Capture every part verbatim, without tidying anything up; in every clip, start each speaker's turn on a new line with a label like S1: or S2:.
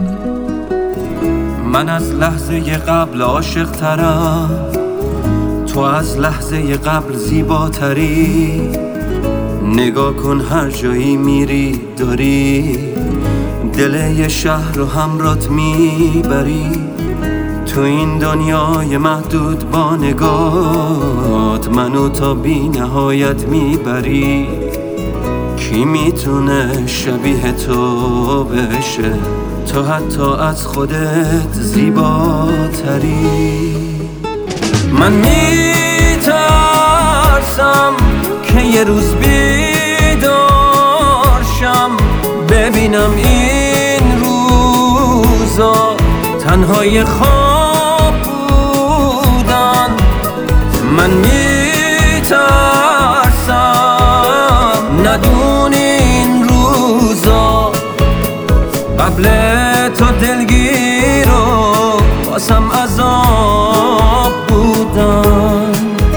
S1: من از لحظه قبل عاشق ترم، تو از لحظه قبل زیباتری. نگاه کن هر جایی میری داری دل یه شهر رو همرات میبری. تو این دنیای محدود با نگاهت منو تا بی نهایت میبری. کی میتونه شبیه تو بشه، تو حتی از خودت زیباتری. من میترسم که یه روز بیدار شم ببینم این روزا تنهای خواب بودن. من میترسم ندونی این روزا قبل تو دلگیر و واسم عذاب بودن.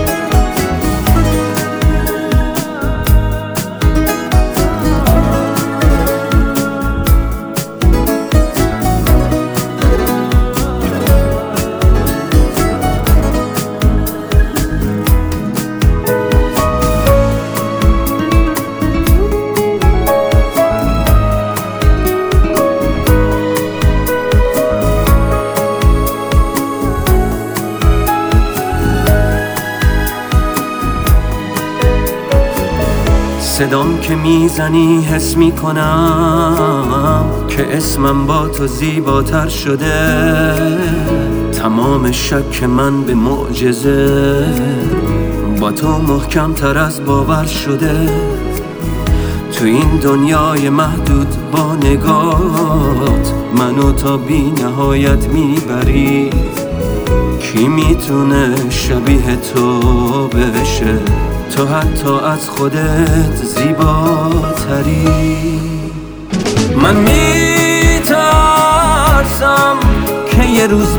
S1: صدام که میزنی حس میکنم که اسمم با تو زیباتر شده. تمام شک من به معجزه با تو محکم تر از باور شده. تو این دنیای محدود با نگاهت منو تا بی نهایت میبری. کی میتونه شبیه تو بشه، تو حتی از خودت زیباتری. من میترسم که یه روز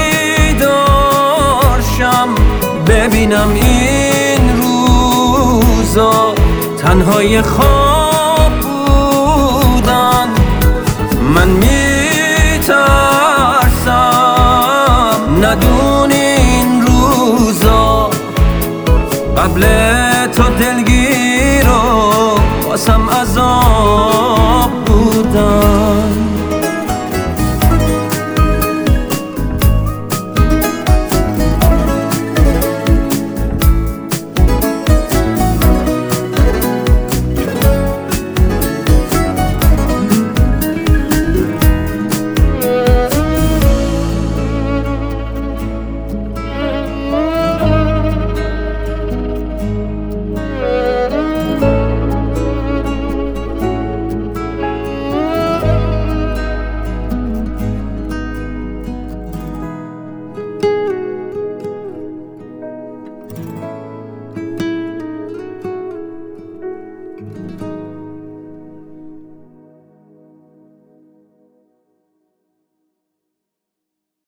S1: بیدار شم ببینم این روزا تنهای خواب بودن. من میترسم ندونی این روزا قبل